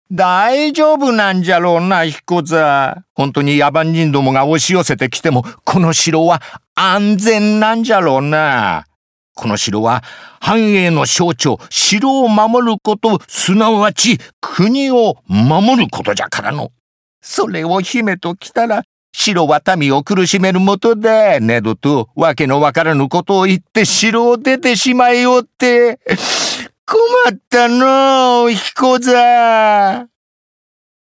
大丈夫なんじゃろうな、彦座。本当に野蛮人どもが押し寄せてきても、この城は安全なんじゃろうな。この城は繁栄の象徴、城を守ること、すなわち国を守ることじゃからの。それを姫と来たら、城は民を苦しめるもとで、ねどとわけのわからぬことを言って城を出てしまいよって。困ったのう、彦座。